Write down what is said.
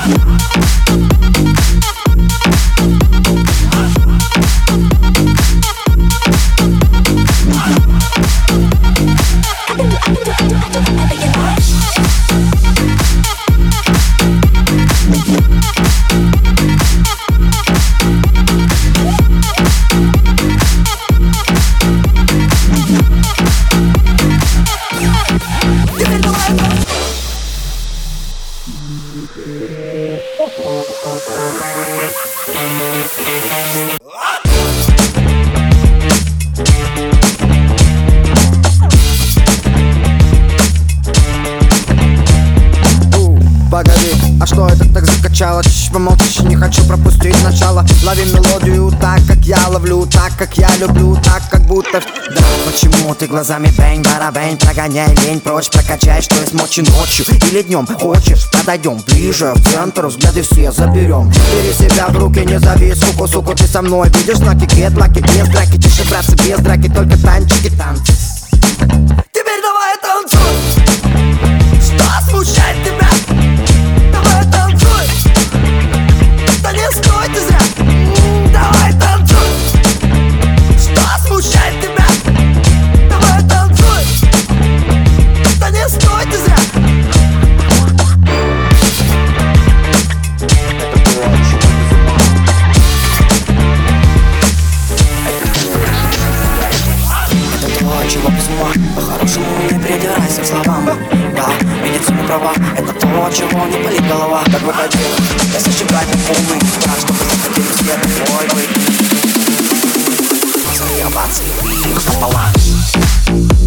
Погоди, а что это так закачало? Чуть помолчишь, не хочу пропустить начало. Лови мелодию так, как я ловлю, так, как я люблю, так, как будто... Да, почему ты глазами бэнь-барабэнь? Прогоняй лень прочь, прокачай, что есть мочи ночью или днем. Хочешь, подойдем ближе, в центр, взгляды все заберем. Бери себя в руки, не зови, суку, ты со мной. Видишь знаки, гетлаки, без драки, тише, братцы, без драки, только танчики, танцы. Теперь давай танцуй. Что смущает тебя? Давай танцуй. Да не стой ты зря. Давай танцуй. Что смущает тебя? Давай танцуй. Да не стой ты зря. Это то, чего без ума. По-хорошему не придирайся к словам. Да, видится не права. Это то, чего не болит голова. Так выходи, я сожигаю полный так, чтобы захотели все твой быть. Свои овации и их пополам.